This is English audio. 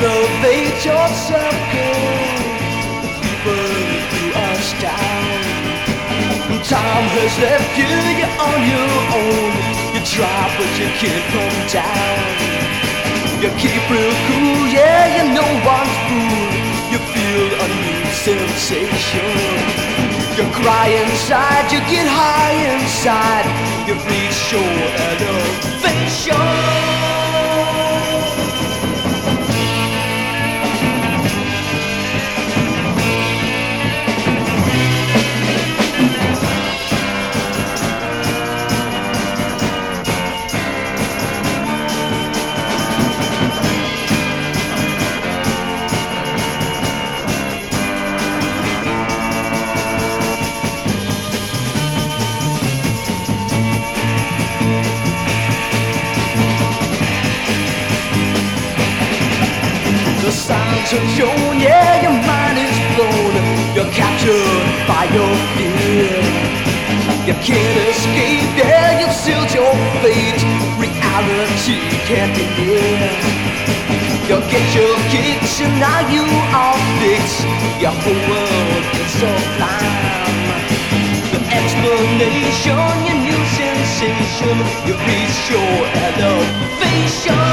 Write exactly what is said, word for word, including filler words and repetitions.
elevate yourself, girl. The people who are down. Time has left you, you're on your own. You try but you can't come down. You keep real cool, yeah, you're no one's fool. You feel a new sensation. You cry inside, you get high inside. You reach your elevation. Of shown, yeah, your mind is blown. You're captured by your fear. You can't escape, yeah, you've sealed your fate. Reality can't be near. You get your kicks and now you are fixed. Your whole world is sublime. The explanation, your new sensation. You reach your elevation.